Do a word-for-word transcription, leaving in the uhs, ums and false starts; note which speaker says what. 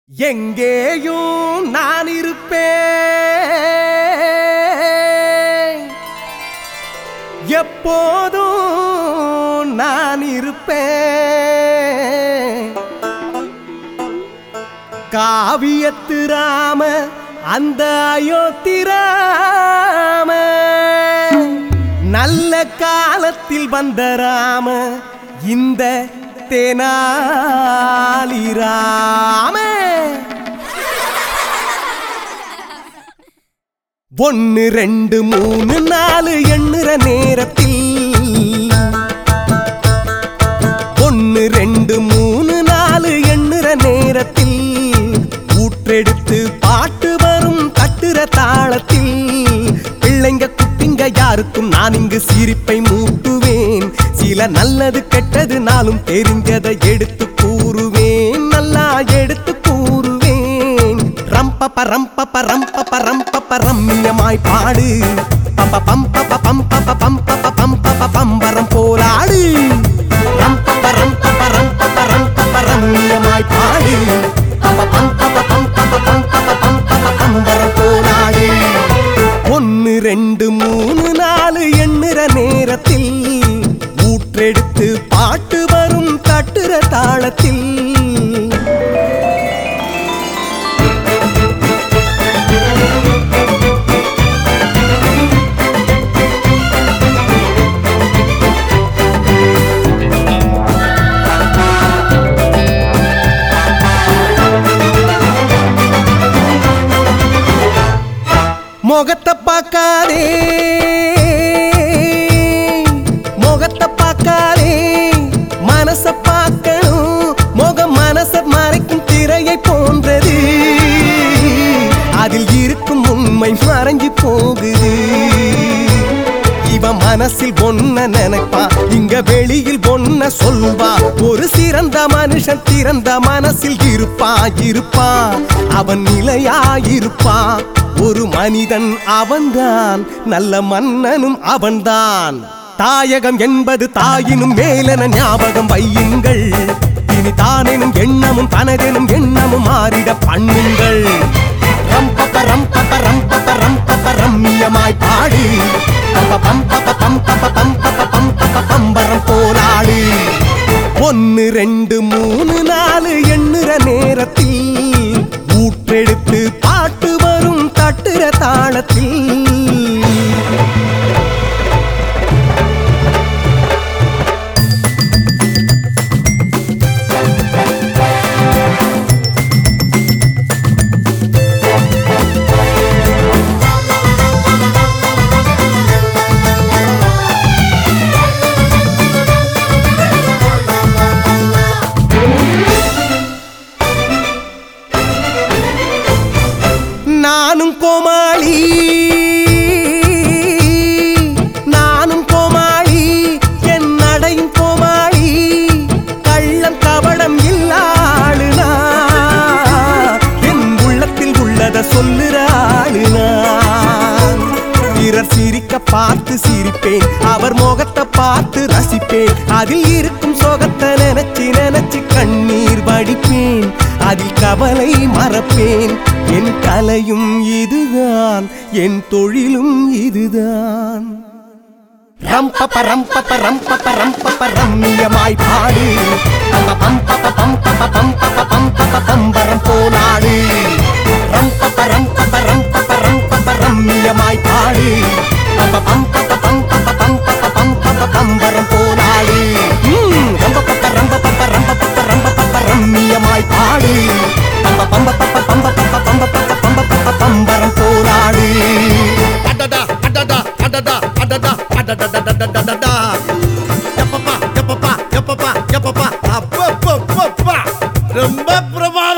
Speaker 1: எங்கேயும் நான் இருப்பேன், எப்போதும் நான் இருப்பேன். காவியத்து ராம அந்த அயோத்தி ராம, நல்ல காலத்தில் வந்த ராம இந்த தெனாலி ராம. ஒன்னு ரெண்டு மூணு நாலு எண்ணுற நேரத்தில், ஒன்னு ரெண்டு மூணு நாலு எண்ணுற நேரத்தில், ஊற்றெடுத்து பாட்டு வரும் தட்டுற தாளத்தில், பிள்ளைங்க குட்டிங்க யாருக்கும் நான் இங்கு சிரிப்பை மூட்டுவேன். சில நல்லது கெட்டது நாளும் தெரிஞ்சதை எடுத்து கூறுவேன், நல்லா எடுத்து கூறுவேன். ரம்பப்ப ரம்பப்ப ரம்பப்ப ரம்பப்ப ரம்மியமாய் பாடு, பப்ப பம்பப்ப பம்பப்ப பம்பப்ப பம்பப்ப பம்பரம் போலாடு. ரம்பப்ப ரம்பப்ப ரம்பப்ப ரம்பப்ப ரம்மியமாய் பாடு, பப்ப பம்பப்ப பம்பப்ப பம்பப்ப பம்பப்ப பம்பரம் போலாடு. ஒன்னு ரெண்டு மூணு நாலு எண்ணுற நேரத்தில், ஊற்றெடுத்து பாட்டு வரும் தட்டுற தாளத்தில், முகத்தை பார்க்காதே முகத்தை பார்க்காதே, மனச பார்க்கணும். முகம் மனச மறைக்கும் திரையை போன்றது, அதில் இருக்கும் உண்மை மறைஞ்சு போகுது. இவன் மனசில் ஒன்ன நினைப்பா, இங்க வெளியில் ஒன்ன சொல்வா. ஒரு சிறந்த மனுஷன் திறந்த மனசில் இருப்பா இருப்பா, அவன் நிலையாயிருப்பா. ஒரு மனிதன் அவன்தான், நல்ல மன்னனும் அவன்தான். தாயகம் என்பது தாயினும் மேலென ஞாபகம் வையுங்கள். இனி தானெனும் எண்ணமும் தனதெனும் எண்ணமும் மாறிட பண்ணுங்கள். ரம்பப்ப ரம்பப்ப ரம்பப்ப ரம்பப்ப ரம்மியமாய் பாடு, பப்ப பம்பப்ப பம்பப்ப பம்பப்ப பம்பப்ப பம்பரம் போலாடு. ஒன்னு ரெண்டு மூணு நாலு எண்ணுற நேரத்தில், ஊற்றெடுத்து பாட்டு வரும் தட்டுற தாளத்தில், நானும் கோமாளி நானும் கோமாளி, என் நடையும் கோமாளி. கள்ளம் கபடம் இல்லாளுனா, என் உள்ளத்தில் உள்ளத சொல்லுற ஆளுனா. பிறர் சிரிக்க பார்த்து சிரிப்பேன், அவர் முகத்தை பார்த்து ரசிப்பேன். அதில் இருக்கும் சோகத்தை நினைச்சு நினைச்சு கண்ணீர் வடிப்பேன், அதில் கவலை மறப்பேன். என் கலையும் இதுதான், என் தொழிலும் இதுதான். ரம்பப்ப ரம்பப்ப ரம்பப்ப ரம்பப்ப ரம்மியமாய் பாடு, பப்ப பம்பப்ப பம்பப்ப பம்பப்ப பம்பப்ப பம்பரம் போலாடு. ரம்பப்ப ரம்பப்ப ரம்பப்ப ரம்பப்ப ரம்மியமாய் பாடு, பப்ப பம்பப்ப பம்பப்ப பம்பப்ப பம்பப்ப பம்பரம் போலாடு. ரம்பப்ப ரம்பப்ப ரம்பப்ப ரம்பப்ப ரம்மியமாய் பாடு, பப்ப பம்பப்ப பம்பப்ப பம்பப்ப பம்பப்ப பம்பரம் போலாடு.
Speaker 2: அடடா அடடா அடடா அடடா அடடடடடடடடா, எப்பப்பா எப்பப்பா எப்பப்பா எப்பப்பா அப்பப்பப்பப்பா, ரொம்ப பிரமாதம்.